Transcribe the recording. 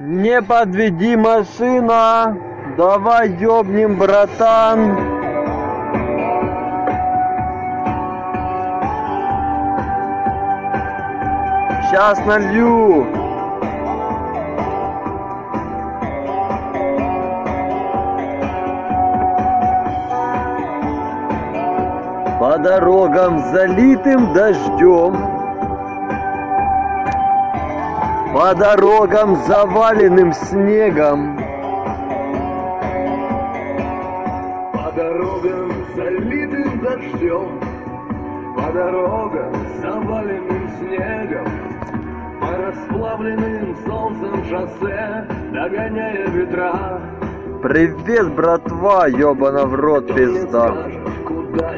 Не подведи, машина, давай ёбнем, братан. Сейчас налью. По дорогам, залитым дождем, по дорогам, заваленным снегом, по дорогам, залитым дождем, по дорогам, заваленным снегом, по расплавленным солнцем шоссе, догоняя ветра. Привет, братва, ёбана в рот пизда.